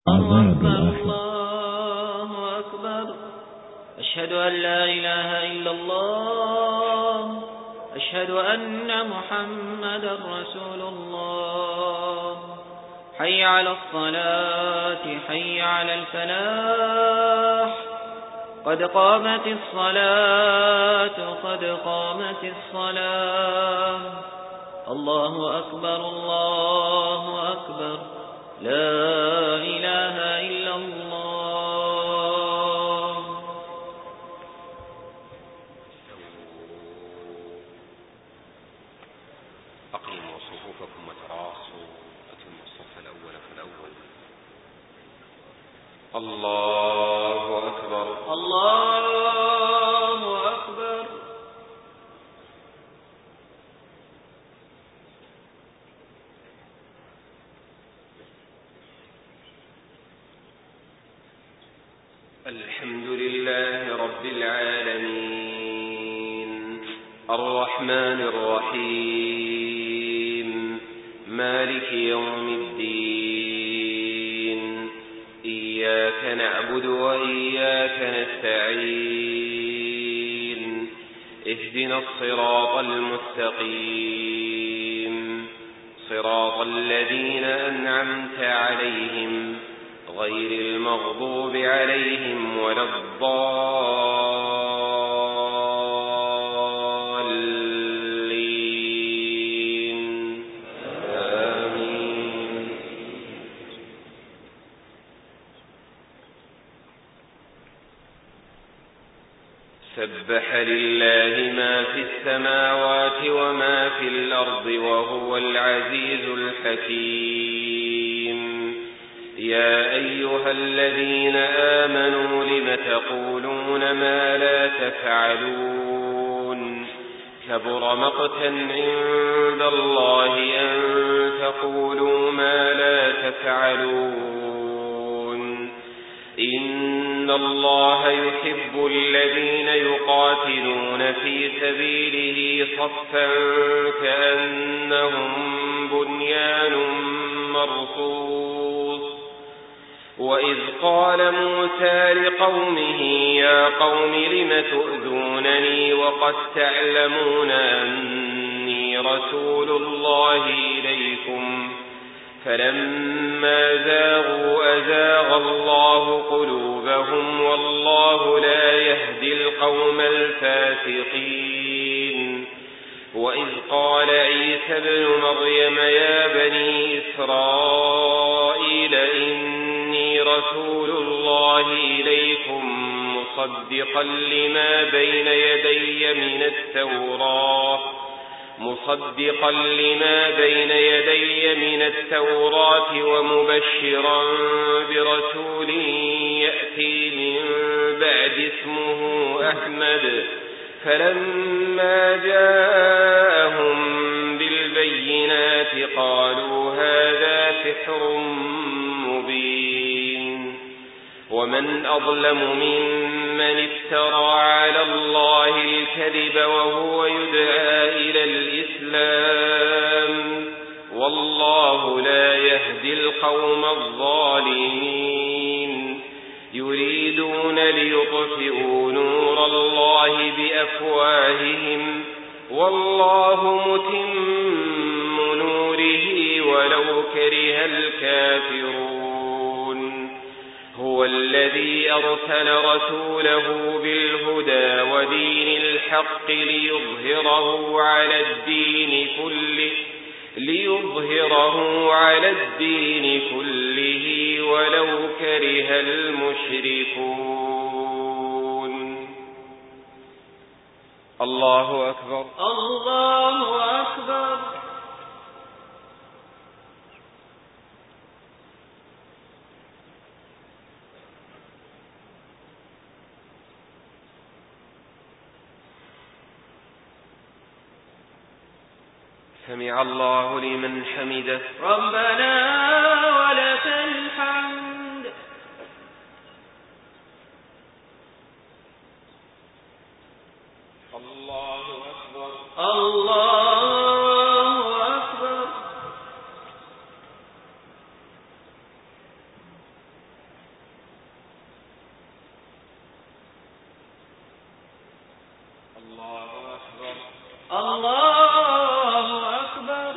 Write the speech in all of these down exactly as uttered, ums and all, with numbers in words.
عذاب الآخرة. الله أكبر. أشهد أن لا إله إلا الله. أشهد أن محمدا رسول الله. حي على الصلاة، حي على الفلاح. قد قامت الصلاة، قد قامت الصلاة. الله أكبر، الله أكبر، لا إله إلا الله. أقيموا صفوفكم وتراصوا، أتموا الصف الأول فالأول. الله أكبر، الله أكبر. الحمد لله رب العالمين، الرحمن الرحيم، مالك يوم الدين. إياك نعبد وإياك نستعين. اهدنا الصراط المستقيم، صراط الذين أنعمت عليهم غير المغضوب عليهم ولا الضالين. آمين. سبح لله ما في السماوات وما في الأرض وهو العزيز الحكيم. يا أيها الذين آمنوا لم تقولون ما لا تفعلون؟ كبر مقتا عند الله أن تقولوا ما لا تفعلون. إن الله يحب الذين يقاتلون في سبيله صفا كأنهم بنيان مرصوص. وإذ قال موسى لقومه يا قوم لم تؤذونني وقد تعلمون أني رسول الله إليكم؟ فلما زاغوا أزاغ الله قلوبهم والله لا يهدي القوم الفاسقين. وإذ قال عيسى ابن مريم يا بني إسرائيل إني رسول الله إليكم مصدقا لما بين يدي من التوراة مصدقا لما بين يدي من التوراة ومبشرا برسول يأتي من بعد اسمه أحمد. فلما جاءهم بالبينات قالوا هذا سحر مبين. ومن أظلم ممن افترى على الله الكذب وهو يدعى إلى الإسلام والله لا يهدي القوم الظالمين. يريدون ليطفئوا نور الله بأفواههم والله متم نوره ولو كره الكافرون. هو الذي أرسل رسوله بالهدى ودين الحق ليظهره على الدين كله ليظهره على الدين كله ولو كره المشركون. الله أكبر، الله أكبر. سمع الله لمن حمده. ربنا ولك الحمد. الله أكبر، الله أكبر. الله أكبر. الله أكبر.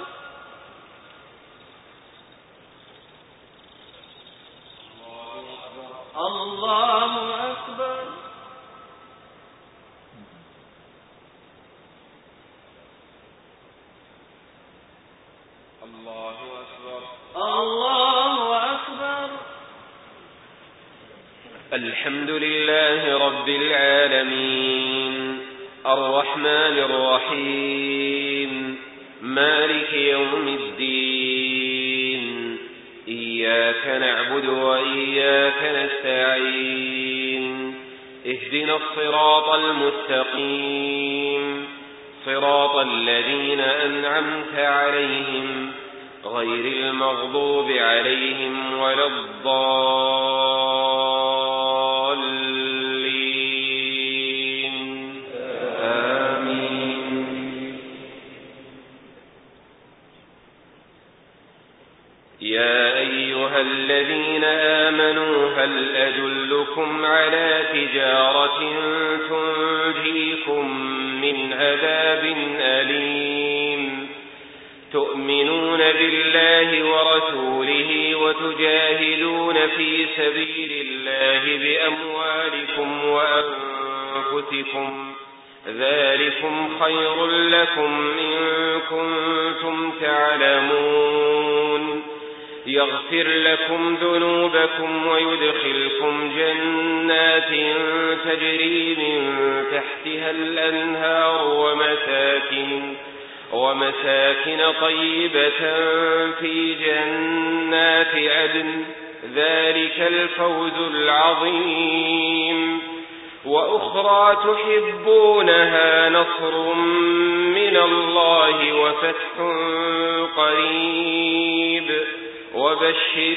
الله أكبر. الله أكبر. الله أكبر. الحمد لله رب العالمين الرحمن الرحيم مالك يوم الدين إياك نعبد وإياك نستعين اهدنا الصراط المستقيم صراط الذين أنعمت عليهم غير المغضوب عليهم ولا الضالين آمين. يا أيها الذين آمنوا هل أدلكم على تجارة تنجيكم من عذاب أليم تؤمنون بالله ورسوله وتجاهدون في سبيل الله بأموالكم وأنفسكم ذلكم خير لكم إن كنتم تعلمون يغفر لكم ذنوبكم ويدخلكم جنات تجري من تحتها الأنهار ومساكن ومساكن طيبة في جنات عدن ذلك الفوز العظيم. وأخرى تحبونها نصر من الله وفتح قريب وبشر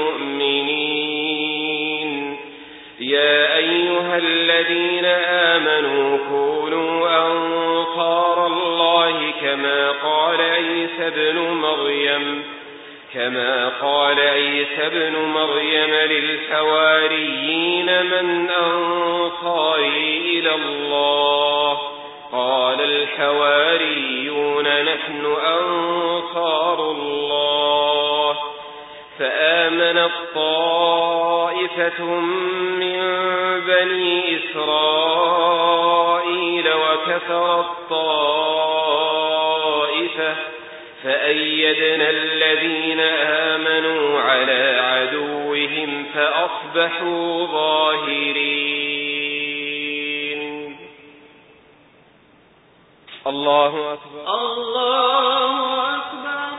المؤمنين. يا أيها الذين آمنوا كونوا أنصار الله كما قال عيسى ابن مريم كما قال عيسى ابن مريم للحواريين من أنصاري إلى الله قال الحواريون نحن أنصار الله. فآمنت طائفة من بني إسرائيل وكفرت طائفة فأيدنا الذين آمنوا على عدوهم فأصبحوا ظاهرين. الله أكبر. الله أكبر.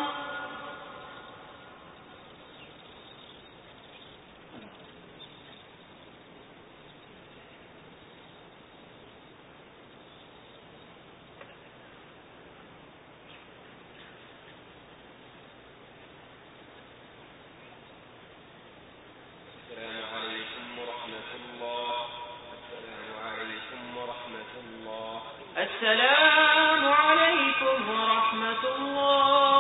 السلام عليكم ورحمة الله. السلام عليكم ورحمة الله. السلام عليكم ورحمة الله.